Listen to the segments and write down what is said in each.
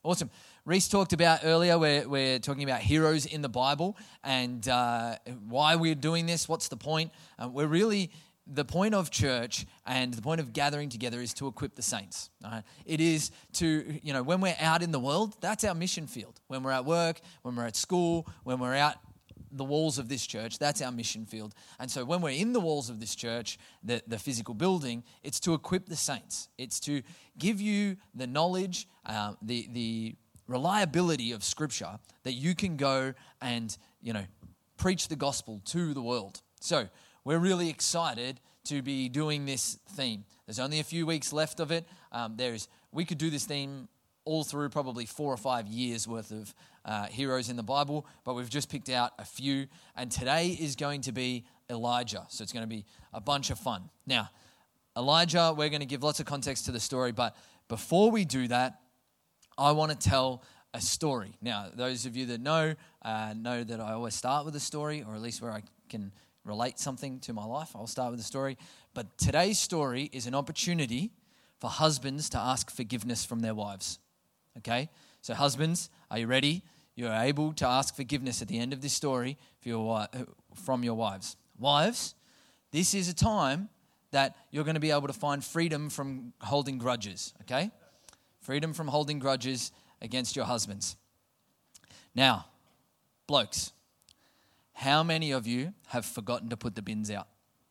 Awesome. Reese talked about earlier, we're talking about heroes in the Bible and why we're doing this, what's the point. The point of church and the point of gathering together is to equip the saints. Right? It is to, when we're out in the world, that's our mission field. When we're at work, when we're at school, when we're out the walls of this church, that's our mission field. And so when we're in the walls of this church, the physical building, it's to equip the saints. It's to give you the knowledge, the reliability of Scripture that you can go and, preach the gospel to the world. So we're really excited to be doing this theme. There's only a few weeks left of it. We could do this theme all through probably 4 or 5 years worth of heroes in the Bible, but we've just picked out a few. And today is going to be Elijah. So it's going to be a bunch of fun. Now, Elijah, we're going to give lots of context to the story, but before we do that, I want to tell a story. Now, those of you that know that I always start with a story, or at least where I can relate something to my life, I'll start with a story. But today's story is an opportunity for husbands to ask forgiveness from their wives. Okay? So husbands, are you ready? You're able to ask forgiveness at the end of this story from your wives. Wives, this is a time that you're going to be able to find freedom from holding grudges. Okay? Freedom from holding grudges against your husbands. Now, blokes, how many of you have forgotten to put the bins out?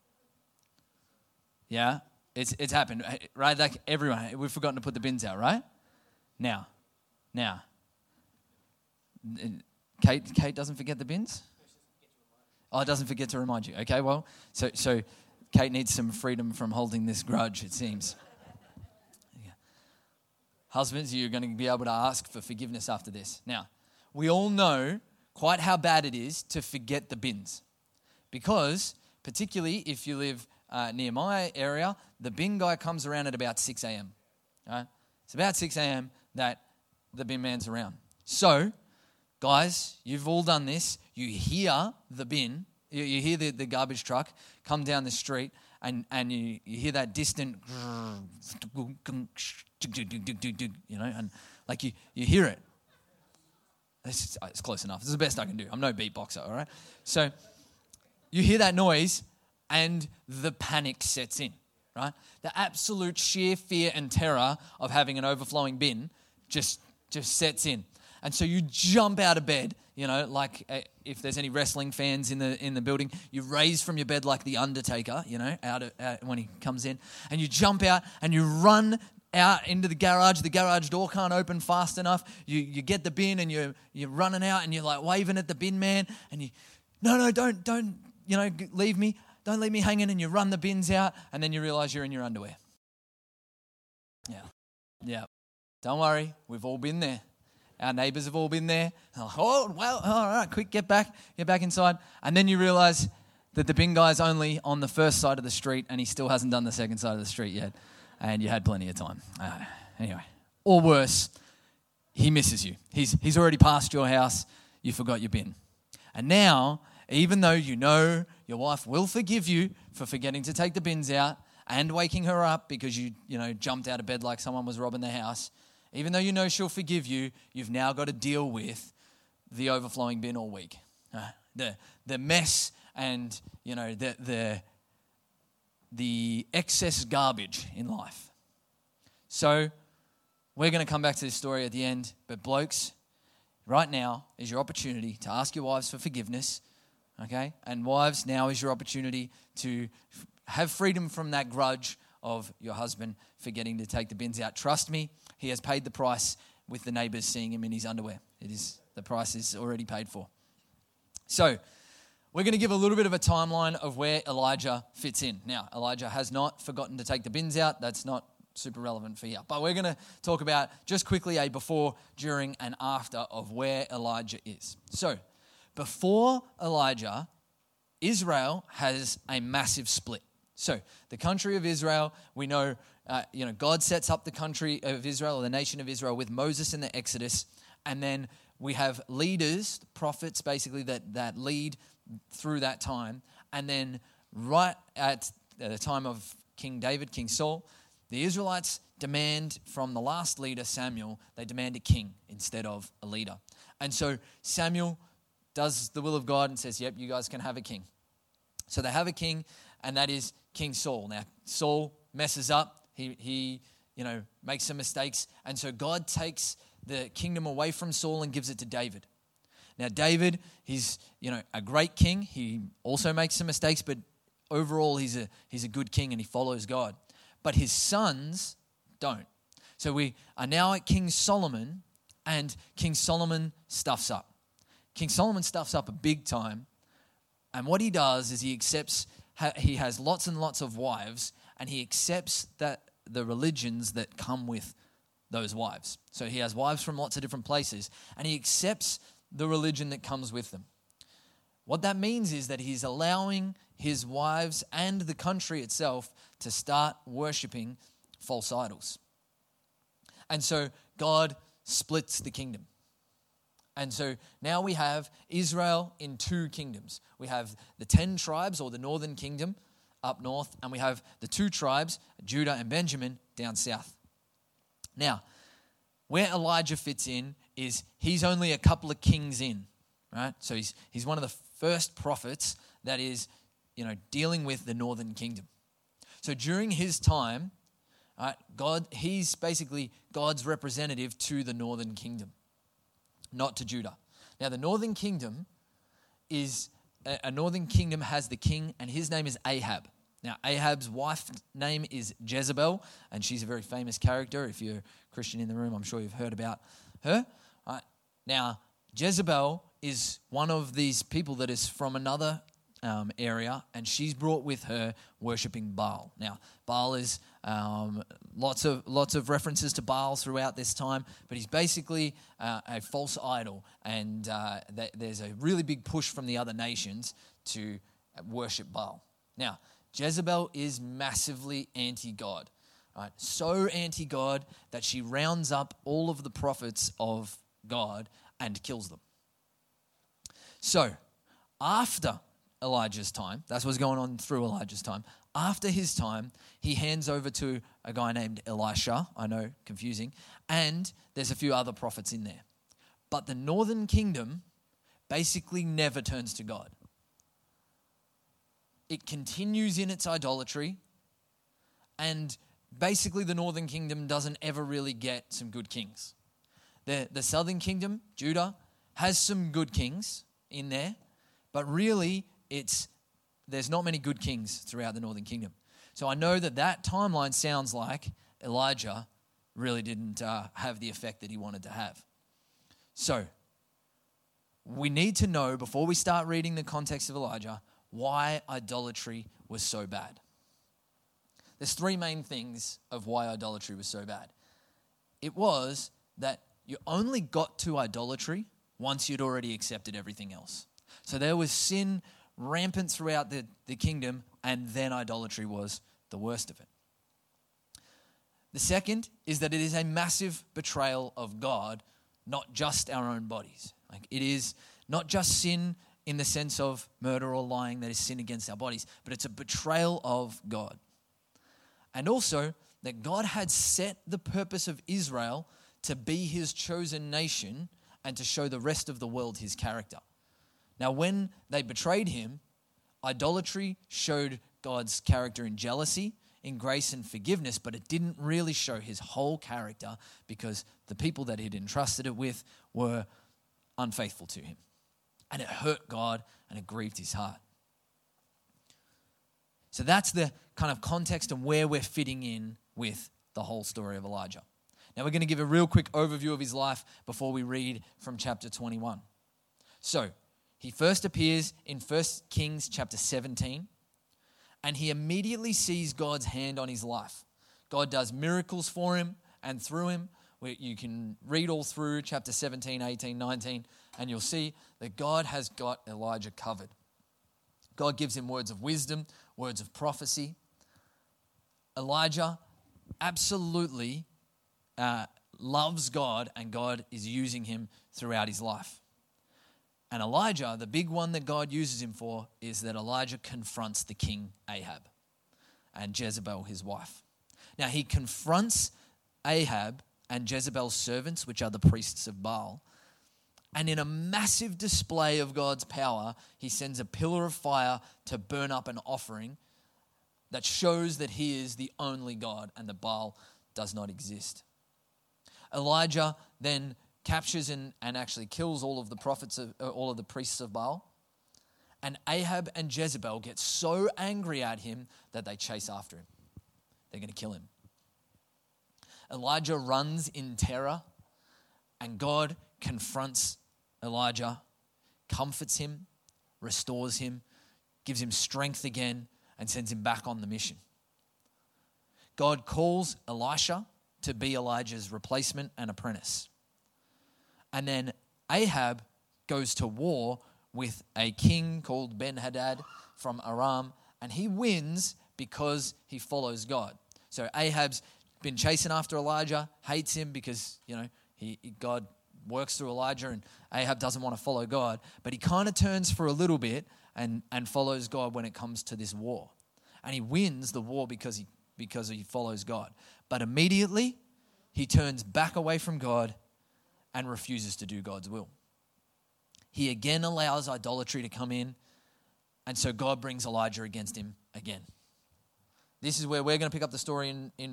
Yeah, it's happened, right? Like everyone, we've forgotten to put the bins out, right? Now, Kate doesn't forget the bins? Oh, it doesn't forget to remind you. Okay, well, so Kate needs some freedom from holding this grudge, it seems. Yeah. Husbands, you're going to be able to ask for forgiveness after this. Now, we all know quite how bad it is to forget the bins. Because, particularly if you live near my area, the bin guy comes around at about 6 a.m. Right? It's about 6 a.m. that the bin man's around. So, guys, you've all done this. You hear the bin, you hear the garbage truck come down the street, and you hear that distant, and like you hear it. It's close enough. This is the best I can do. I'm no beatboxer, all right? So you hear that noise and the panic sets in, right? The absolute sheer fear and terror of having an overflowing bin just sets in. And so you jump out of bed, like if there's any wrestling fans in the building, you raise from your bed like the Undertaker, out when he comes in, and you jump out and you run out into the garage door can't open fast enough, you get the bin and you're running out and you're like waving at the bin man and you, no, don't, leave me, don't leave me hanging, and you run the bins out and then you realize you're in your underwear. Yeah, don't worry, we've all been there. Our neighbours have all been there. Like, oh, well, all right, quick, get back inside. And then you realize that the bin guy's only on the first side of the street and he still hasn't done the second side of the street yet. And you had plenty of time. Anyway, or worse, he misses you. He's already passed your house. You forgot your bin. And now, even though you know your wife will forgive you for forgetting to take the bins out and waking her up because you jumped out of bed like someone was robbing the house, even though you know she'll forgive you, you've now got to deal with the overflowing bin all week. The mess and the excess garbage in life. So we're going to come back to this story at the end, but blokes, right now is your opportunity to ask your wives for forgiveness, okay? And wives, now is your opportunity to have freedom from that grudge of your husband forgetting to take the bins out. Trust me, he has paid the price with the neighbours seeing him in his underwear. The price is already paid for. So we're going to give a little bit of a timeline of where Elijah fits in. Now, Elijah has not forgotten to take the bins out. That's not super relevant for here. But we're going to talk about just quickly a before, during, and after of where Elijah is. So, before Elijah, Israel has a massive split. So, the country of Israel, we know, God sets up the country of Israel, or the nation of Israel, with Moses in the Exodus, and then we have leaders, prophets, basically, that lead through that time. And then right at the time of King David, King Saul, the Israelites demand from the last leader, Samuel, they demand a king instead of a leader. And so Samuel does the will of God and says, yep, you guys can have a king. So they have a king, and that is King Saul. Now, Saul messes up. He makes some mistakes. And so God takes the kingdom away from Saul and gives it to David. Now, David, he's a great king. He also makes some mistakes, but overall he's a good king and he follows God. But his sons don't. So we are now at King Solomon, and King Solomon stuffs up. King Solomon stuffs up a big time, and what he does is he has lots and lots of wives, and he accepts that the religions that come with those wives. So he has wives from lots of different places, and he accepts the religion that comes with them. What that means is that he's allowing his wives and the country itself to start worshiping false idols. And so God splits the kingdom. And so now we have Israel in two kingdoms. We have the 10 tribes, or the northern kingdom, up north, and we have the 2 tribes, Judah and Benjamin, down south. Now, where Elijah fits in is he's only a couple of kings in, right? So he's one of the first prophets that is, dealing with the northern kingdom. So during his time, he's basically God's representative to the northern kingdom, not to Judah. Now, the northern kingdom has the king, and his name is Ahab. Now, Ahab's wife's name is Jezebel, and she's a very famous character. If you're a Christian in the room, I'm sure you've heard about her. Now, Jezebel is one of these people that is from another area, and she's brought with her worshiping Baal. Now, Baal is lots of references to Baal throughout this time, but he's basically a false idol, and there's a really big push from the other nations to worship Baal. Now, Jezebel is massively anti-God, right? So anti-God that she rounds up all of the prophets of God and kills them. So, after Elijah's time, that's what's going on through Elijah's time. After his time, he hands over to a guy named Elisha. I know, confusing. And there's a few other prophets in there. But the northern kingdom basically never turns to God. It continues in its idolatry, and basically the northern kingdom doesn't ever really get some good kings. The southern kingdom, Judah, has some good kings in there, but really there's not many good kings throughout the northern kingdom. So I know that timeline sounds like Elijah really didn't have the effect that he wanted to have. So we need to know, before we start reading the context of Elijah, why idolatry was so bad. There's 3 main things of why idolatry was so bad. It was that you only got to idolatry once you'd already accepted everything else. So there was sin rampant throughout the kingdom, and then idolatry was the worst of it. The second is that it is a massive betrayal of God, not just our own bodies. Like, it is not just sin in the sense of murder or lying that is sin against our bodies, but it's a betrayal of God. And also that God had set the purpose of Israel to be his chosen nation and to show the rest of the world his character. Now, when they betrayed him, idolatry showed God's character in jealousy, in grace and forgiveness, but it didn't really show his whole character because the people that he'd entrusted it with were unfaithful to him. And it hurt God and it grieved his heart. So that's the kind of context and where we're fitting in with the whole story of Elijah. Now we're going to give a real quick overview of his life before we read from chapter 21. So he first appears in 1 Kings chapter 17, and he immediately sees God's hand on his life. God does miracles for him and through him. You can read all through chapter 17, 18, 19, and you'll see that God has got Elijah covered. God gives him words of wisdom, words of prophecy. Elijah absolutely loves God, and God is using him throughout his life. And Elijah, the big one that God uses him for, is that Elijah confronts the king Ahab and Jezebel, his wife. Now he confronts Ahab and Jezebel's servants, which are the priests of Baal. And in a massive display of God's power, he sends a pillar of fire to burn up an offering that shows that he is the only God and that Baal does not exist. Elijah then captures and actually kills all of the priests of Baal. And Ahab and Jezebel get so angry at him that they chase after him. They're going to kill him. Elijah runs in terror, and God confronts Elijah, comforts him, restores him, gives him strength again, and sends him back on the mission. God calls Elisha to be Elijah's replacement and apprentice. And then Ahab goes to war with a king called Ben-Hadad from Aram, and he wins because he follows God. So Ahab's been chasing after Elijah, hates him because, God works through Elijah, and Ahab doesn't want to follow God, but he kind of turns for a little bit and follows God when it comes to this war. And he wins the war because he follows God. But immediately, he turns back away from God and refuses to do God's will. He again allows idolatry to come in, and so God brings Elijah against him again. This is where we're going to pick up the story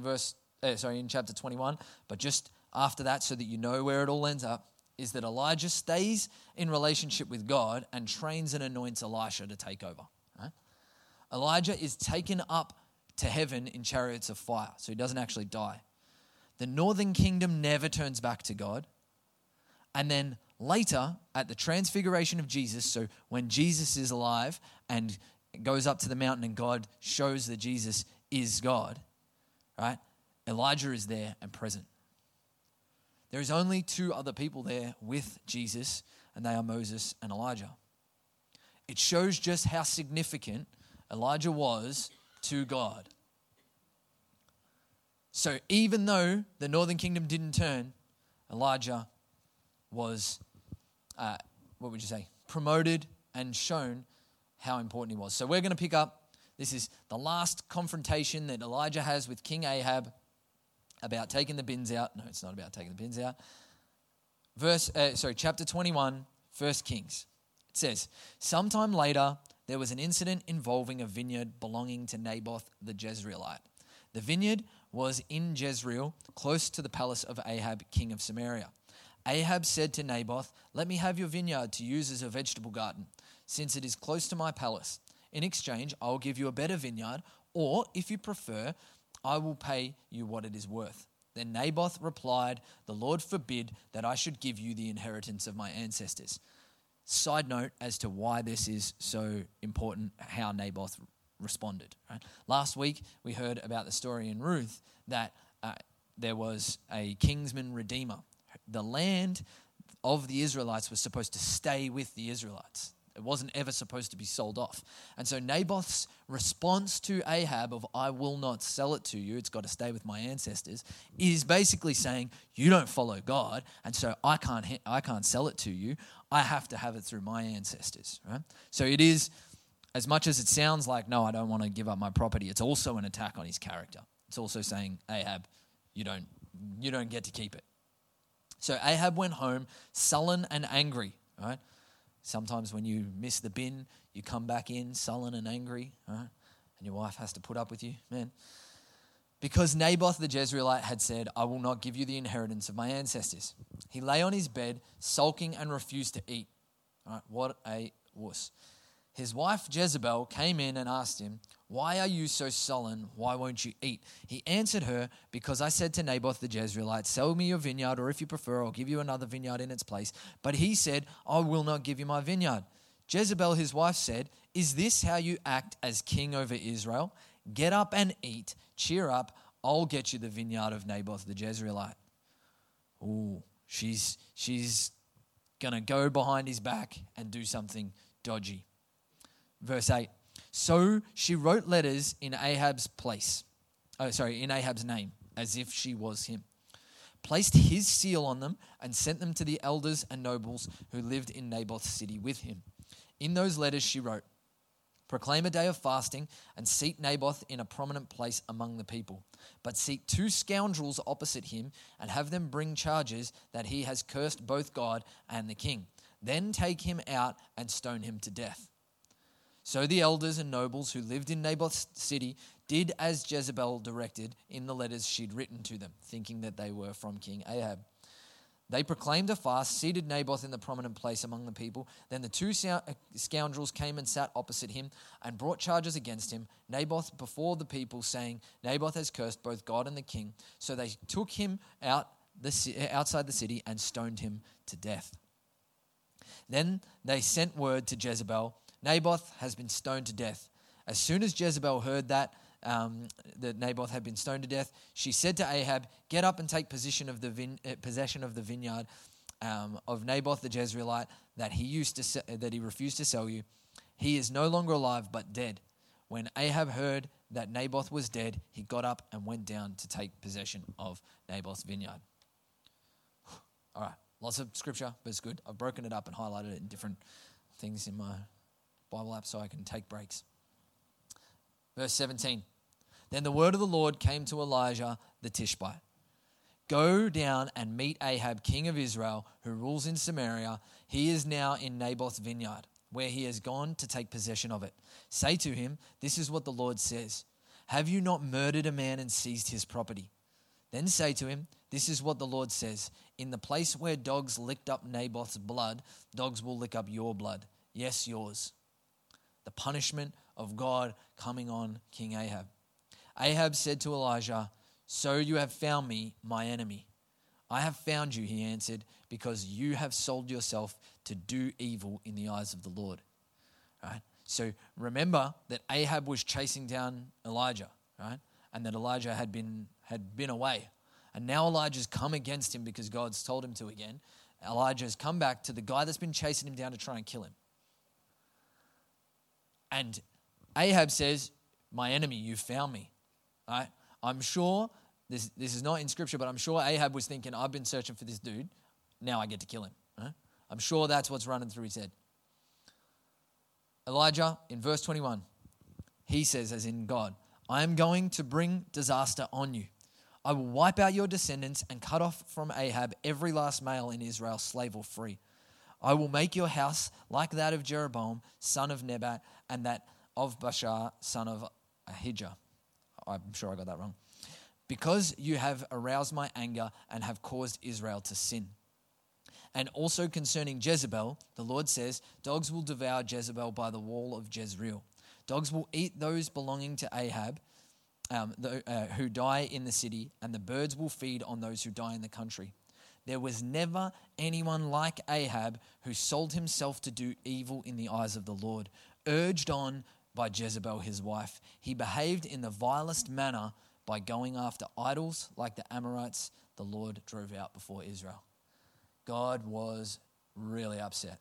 in chapter 21, but just after that, so that you know where it all ends up, is that Elijah stays in relationship with God and trains and anoints Elisha to take over. Right? Elijah is taken up to heaven in chariots of fire, so he doesn't actually die. The northern kingdom never turns back to God. And then later, at the transfiguration of Jesus, so when Jesus is alive and goes up to the mountain and God shows that Jesus is God, right? Elijah is there and present. There is only two other people there with Jesus, and they are Moses and Elijah. It shows just how significant Elijah was to God. So even though the northern kingdom didn't turn, Elijah was, promoted and shown how important he was. So we're going to pick up, this is the last confrontation that Elijah has with King Ahab about taking the bins out. No, it's not about taking the bins out. Chapter 21, 1 Kings. It says, sometime later, there was an incident involving a vineyard belonging to Naboth the Jezreelite. The vineyard was in Jezreel, close to the palace of Ahab, king of Samaria. Ahab said to Naboth, let me have your vineyard to use as a vegetable garden, since it is close to my palace. In exchange, I will give you a better vineyard, or if you prefer, I will pay you what it is worth. Then Naboth replied, the Lord forbid that I should give you the inheritance of my ancestors. Side note as to why this is so important, how Naboth responded. Right? Last week, we heard about the story in Ruth that there was a kinsman redeemer. The land of the Israelites was supposed to stay with the Israelites. It wasn't ever supposed to be sold off. And so Naboth's response to Ahab of, I will not sell it to you, it's got to stay with my ancestors, is basically saying, you don't follow God, and so I can't sell it to you. I have to have it through my ancestors. Right? So it is, as much as it sounds like, no, I don't want to give up my property, it's also an attack on his character. It's also saying, Ahab, you don't get to keep it. So Ahab went home sullen and angry, right? Sometimes when you miss the bin, you come back in sullen and angry, right? And your wife has to put up with you, man. Because Naboth the Jezreelite had said, I will not give you the inheritance of my ancestors. He lay on his bed, sulking and refused to eat. All right, what a wuss. His wife Jezebel came in and asked him, why are you so sullen? Why won't you eat? He answered her, because I said to Naboth the Jezreelite, sell me your vineyard, or if you prefer, I'll give you another vineyard in its place. But he said, I will not give you my vineyard. Jezebel, his wife, said, is this how you act as king over Israel? Get up and eat. Cheer up. I'll get you the vineyard of Naboth the Jezreelite. Ooh, she's going to go behind his back and do something dodgy. Verse 8. So she wrote letters in Ahab's name, as if she was him, placed his seal on them, and sent them to the elders and nobles who lived in Naboth's city with him. In those letters she wrote, Proclaim a day of fasting and seat Naboth in a prominent place among the people. But seek 2 scoundrels opposite him and have them bring charges that he has cursed both God and the king. Then take him out and stone him to death." So the elders and nobles who lived in Naboth's city did as Jezebel directed in the letters she'd written to them, thinking that they were from King Ahab. They proclaimed a fast, seated Naboth in the prominent place among the people. Then the 2 scoundrels came and sat opposite him and brought charges against him, Naboth before the people, saying, "Naboth has cursed both God and the king." So they took him outside the city and stoned him to death. Then they sent word to Jezebel, "Naboth has been stoned to death." As soon as Jezebel heard that Naboth had been stoned to death, she said to Ahab, "Get up and take possession of the vineyard of Naboth the Jezreelite that he refused to sell you. He is no longer alive, but dead." When Ahab heard that Naboth was dead, he got up and went down to take possession of Naboth's vineyard. All right, lots of scripture, but it's good. I've broken it up and highlighted it in different things in my Bible app so I can take breaks. Verse 17. Then the word of the Lord came to Elijah the Tishbite. "Go down and meet Ahab, king of Israel, who rules in Samaria. He is now in Naboth's vineyard, where he has gone to take possession of it. Say to him, 'This is what the Lord says. Have you not murdered a man and seized his property?' Then say to him, 'This is what the Lord says. In the place where dogs licked up Naboth's blood, dogs will lick up your blood. Yes, yours.'" The punishment of God coming on King Ahab. Ahab said to Elijah, "So you have found me, my enemy." "I have found you," he answered, "because you have sold yourself to do evil in the eyes of the Lord." Right? So remember that Ahab was chasing down Elijah, right? And that Elijah had been away. And now Elijah's come against him because God's told him to again. Elijah has come back to the guy that's been chasing him down to try and kill him. And Ahab says, "My enemy, you found me." Right? I'm sure, this is not in scripture, but I'm sure Ahab was thinking, "I've been searching for this dude, now I get to kill him." Right? I'm sure that's what's running through his head. Elijah, in verse 21, he says, as in God, "I am going to bring disaster on you. I will wipe out your descendants and cut off from Ahab every last male in Israel, slave or free. I will make your house like that of Jeroboam, son of Nebat, and that of Baasha, son of Ahijah." I'm sure I got that wrong. "Because you have aroused my anger and have caused Israel to sin." And also concerning Jezebel, the Lord says, "Dogs will devour Jezebel by the wall of Jezreel. Dogs will eat those belonging to Ahab who die in the city, and the birds will feed on those who die in the country. There was never anyone like Ahab who sold himself to do evil in the eyes of the Lord, urged on by Jezebel his wife. He behaved in the vilest manner by going after idols like the Amorites the Lord drove out before Israel." God was really upset.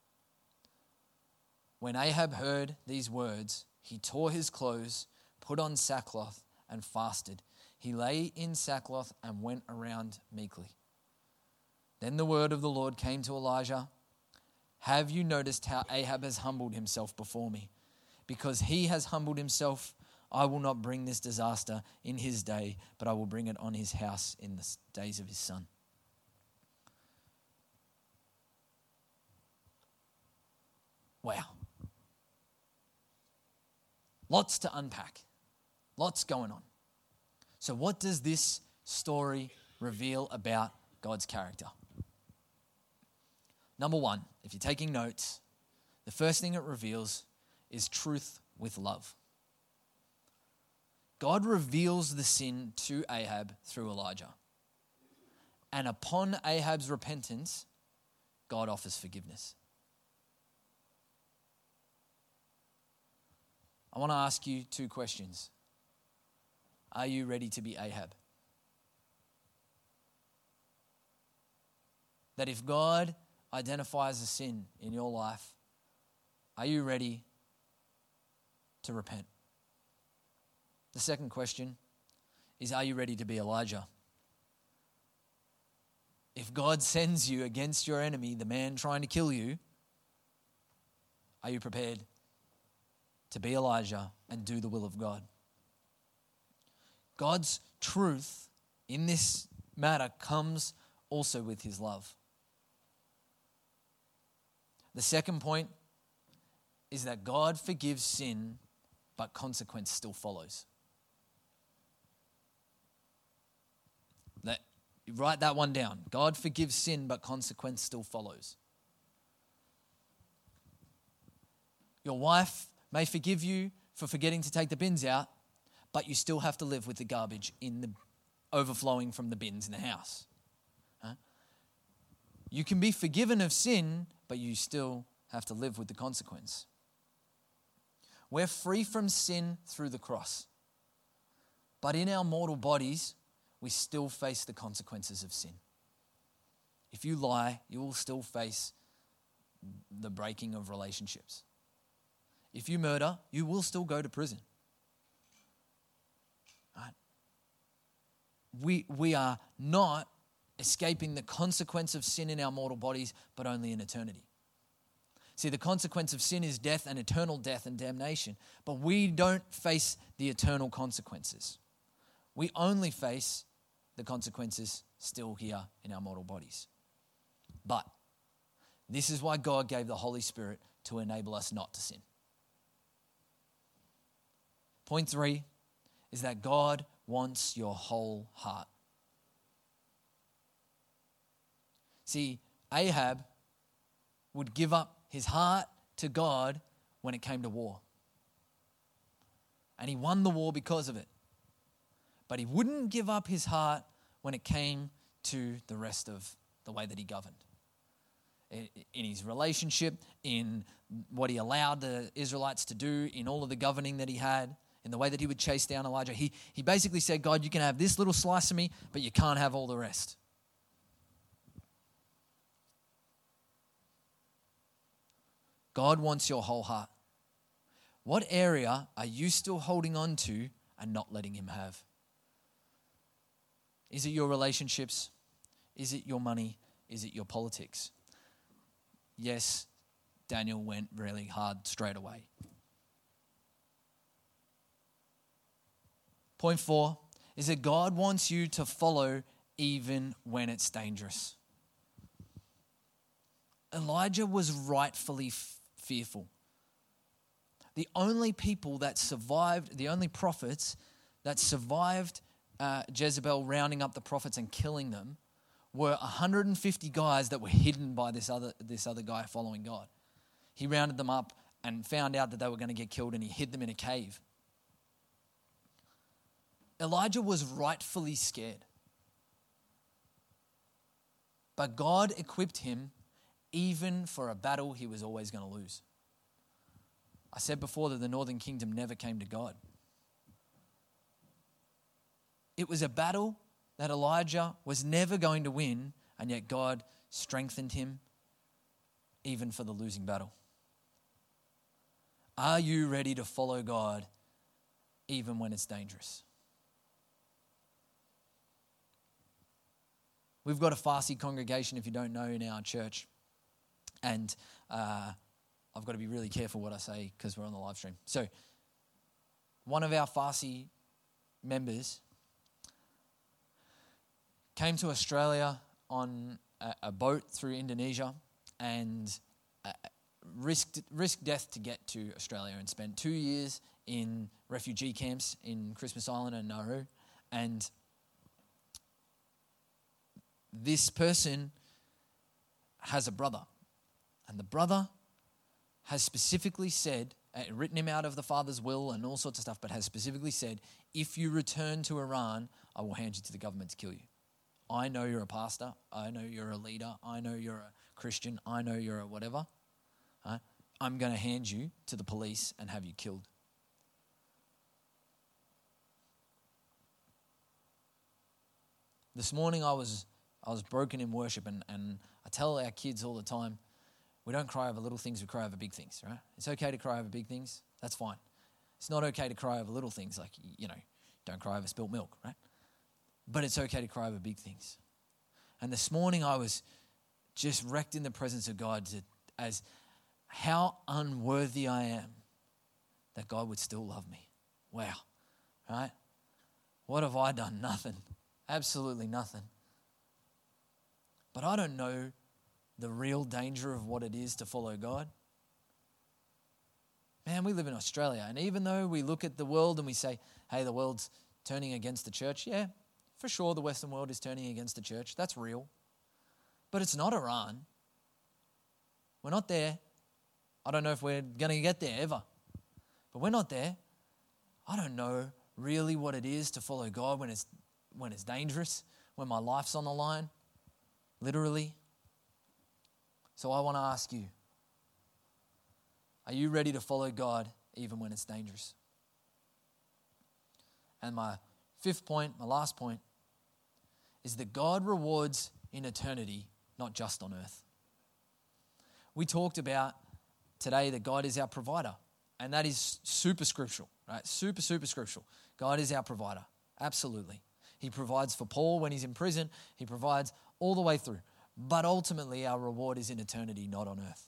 When Ahab heard these words, he tore his clothes, put on sackcloth, and fasted. He lay in sackcloth and went around meekly. Then the word of the Lord came to Elijah, "Have you noticed how Ahab has humbled himself before me? Because he has humbled himself, I will not bring this disaster in his day, but I will bring it on his house in the days of his son." Wow. Lots to unpack. Lots going on. So what does this story reveal about God's character? Number one, if you're taking notes, the first thing it reveals is truth with love. God reveals the sin to Ahab through Elijah. And upon Ahab's repentance, God offers forgiveness. I want to ask you 2 questions. Are you ready to be Ahab? That if God identifies a sin in your life, are you ready to repent? The second question is, are you ready to be Elijah? If God sends you against your enemy, the man trying to kill you, are you prepared to be Elijah and do the will of God. God's truth in this matter comes also with his love. The second point is that God forgives sin, but consequence still follows. Write that one down. God forgives sin, but consequence still follows. Your wife may forgive you for forgetting to take the bins out, but you still have to live with the garbage overflowing from the bins in the house. You can be forgiven of sin, but you still have to live with the consequence. We're free from sin through the cross. But in our mortal bodies, we still face the consequences of sin. If you lie, you will still face the breaking of relationships. If you murder, you will still go to prison. Right? We are not escaping the consequence of sin in our mortal bodies, but only in eternity. See, the consequence of sin is death and eternal death and damnation, but we don't face the eternal consequences. We only face the consequences still here in our mortal bodies. But this is why God gave the Holy Spirit to enable us not to sin. Point 3 is that God wants your whole heart. See, Ahab would give up his heart to God when it came to war. And he won the war because of it. But he wouldn't give up his heart when it came to the rest of the way that he governed. In his relationship, in what he allowed the Israelites to do, in all of the governing that he had, in the way that he would chase down Elijah. He basically said, God, you can have this little slice of me, but you can't have all the rest. God wants your whole heart. What area are you still holding on to and not letting him have? Is it your relationships? Is it your money? Is it your politics? Yes, Daniel went really hard straight away. Point 4 is that God wants you to follow even when it's dangerous. Elijah was rightfully fearful. The only people that survived, the only prophets that survived Jezebel rounding up the prophets and killing them were 150 guys that were hidden by this other guy following God. He rounded them up and found out that they were going to get killed, and he hid them in a cave. Elijah was rightfully scared. But God equipped him even for a battle he was always going to lose. I said before that the northern kingdom never came to God. It was a battle that Elijah was never going to win, and yet God strengthened him even for the losing battle. Are you ready to follow God even when it's dangerous? We've got a Farsi congregation, if you don't know, in our church. And I've got to be really careful what I say because we're on the live stream. So one of our Farsi members came to Australia on a boat through Indonesia and risked death to get to Australia, and spent 2 years in refugee camps in Christmas Island and Nauru. And this person has a brother, and the brother has specifically said, written him out of the father's will and all sorts of stuff, but has specifically said, if you return to Iran, I will hand you to the government to kill you. I know you're a pastor. I know you're a leader. I know you're a Christian. I know you're a whatever. I'm going to hand you to the police and have you killed. This morning I was broken in worship, and I tell our kids all the time, we don't cry over little things, we cry over big things, right? It's okay to cry over big things, that's fine. It's not okay to cry over little things, like, don't cry over spilt milk, right? But it's okay to cry over big things. And this morning I was just wrecked in the presence of God as how unworthy I am that God would still love me. Wow, right? What have I done? Nothing. Absolutely nothing. But I don't know the real danger of what it is to follow God. Man, we live in Australia, and even though we look at the world and we say, hey, the world's turning against the church, yeah, for sure the Western world is turning against the church. That's real. But it's not Iran. We're not there. I don't know if we're going to get there ever. But we're not there. I don't know really what it is to follow God when it's dangerous, when my life's on the line, literally. So I want to ask you, are you ready to follow God even when it's dangerous? And my fifth point, my last point, is that God rewards in eternity, not just on earth. We talked about today that God is our provider, and that is super scriptural, right? Super scriptural. God is our provider, absolutely. He provides for Paul when he's in prison. He provides all the way through. But ultimately, our reward is in eternity, not on earth.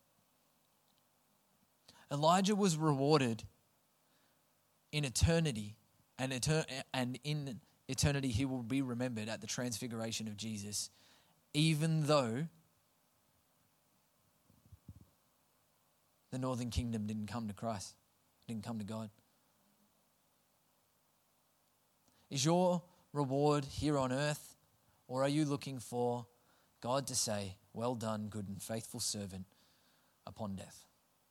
Elijah was rewarded in eternity, and in eternity he will be remembered at the transfiguration of Jesus, even though the northern kingdom didn't come to Christ, didn't come to God. Is your reward here on earth, or are you looking for God to say, well done, good and faithful servant, upon death?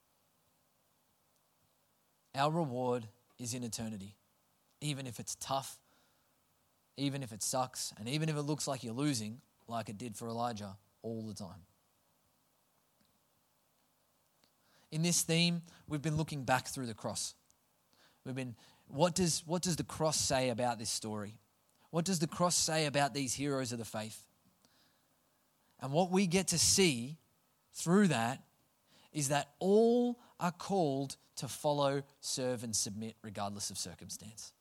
Our reward is in eternity, even if it's tough, even if it sucks, and even if it looks like you're losing, like it did for Elijah all the time. In this theme, we've been looking back through the cross. What does the cross say about this story? What does the cross say about these heroes of the faith? And what we get to see through that is that all are called to follow, serve, and submit regardless of circumstance.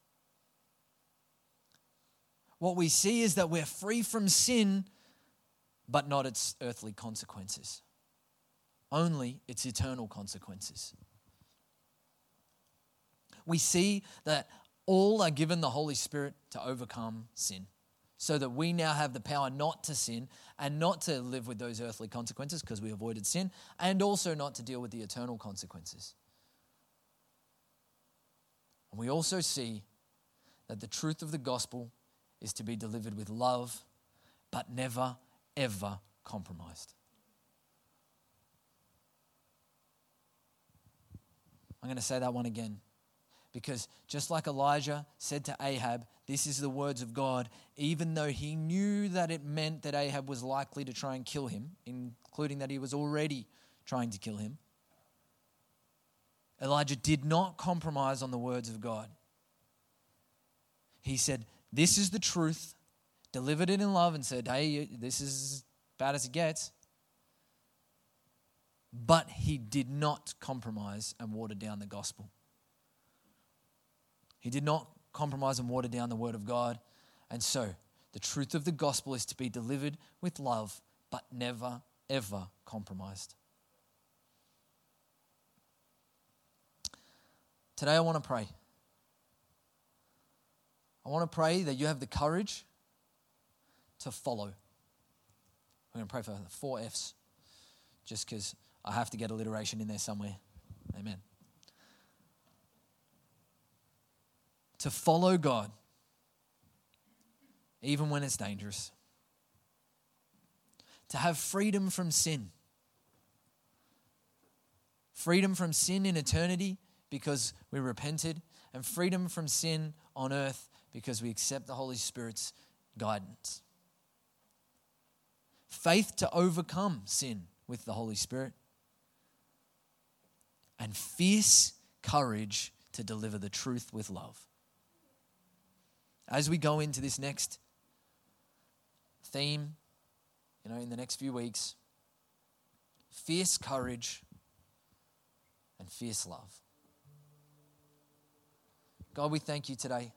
What we see is that we're free from sin, but not its earthly consequences. Only its eternal consequences. We see that all are given the Holy Spirit to overcome sin, so that we now have the power not to sin and not to live with those earthly consequences because we avoided sin, and also not to deal with the eternal consequences. And we also see that the truth of the gospel is to be delivered with love, but never, ever compromised. I'm going to say that one again. Because just like Elijah said to Ahab, this is the words of God, even though he knew that it meant that Ahab was likely to try and kill him, including that he was already trying to kill him, Elijah did not compromise on the words of God. He said, this is the truth, delivered it in love and said, hey, this is as bad as it gets. But he did not compromise and water down the gospel. He did not compromise and water down the word of God. And so, the truth of the gospel is to be delivered with love, but never, ever compromised. Today I want to pray. I want to pray that you have the courage to follow. We're going to pray for the 4 F's, just because I have to get alliteration in there somewhere. Amen. To follow God, even when it's dangerous. To have freedom from sin. Freedom from sin in eternity because we repented, and freedom from sin on earth because we accept the Holy Spirit's guidance. Faith to overcome sin with the Holy Spirit. And fierce courage to deliver the truth with love. As we go into this next theme, in the next few weeks, fierce courage and fierce love. God, we thank you today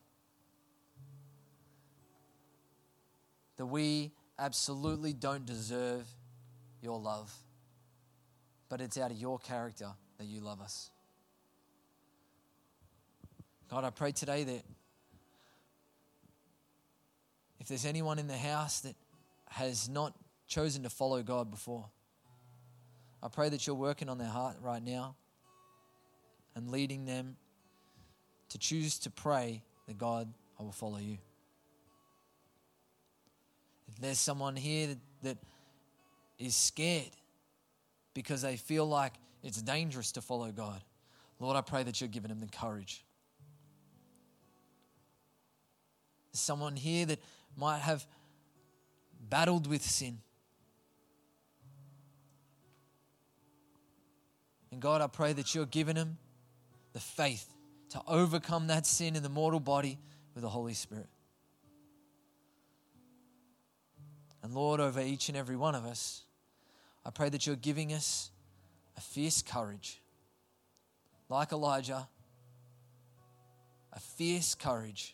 that we absolutely don't deserve your love, but it's out of your character that you love us. God, I pray today that if there's anyone in the house that has not chosen to follow God before, I pray that you're working on their heart right now and leading them to choose to pray that, God, I will follow you. If there's someone here that is scared because they feel like it's dangerous to follow God, Lord, I pray that you're giving them the courage. There's someone here that might have battled with sin. And God, I pray that you're giving them the faith to overcome that sin in the mortal body with the Holy Spirit. And Lord, over each and every one of us, I pray that you're giving us a fierce courage, like Elijah, a fierce courage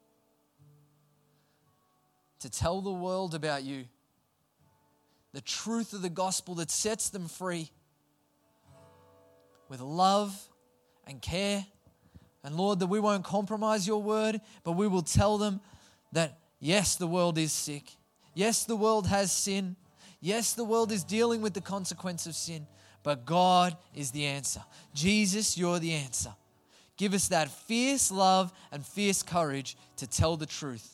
to tell the world about you, the truth of the gospel that sets them free with love and care. And Lord, that we won't compromise your word, but we will tell them that yes, the world is sick. Yes, the world has sin. Yes, the world is dealing with the consequence of sin, but God is the answer. Jesus, you're the answer. Give us that fierce love and fierce courage to tell the truth.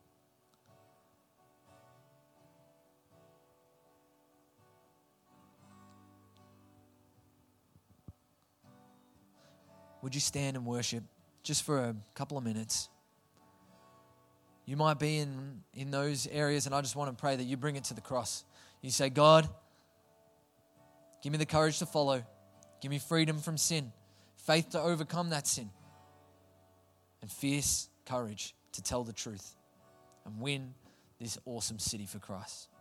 Would you stand and worship just for a couple of minutes? You might be in those areas, and I just want to pray that you bring it to the cross. You say, God, give me the courage to follow. Give me freedom from sin, faith to overcome that sin, and fierce courage to tell the truth and win this awesome city for Christ.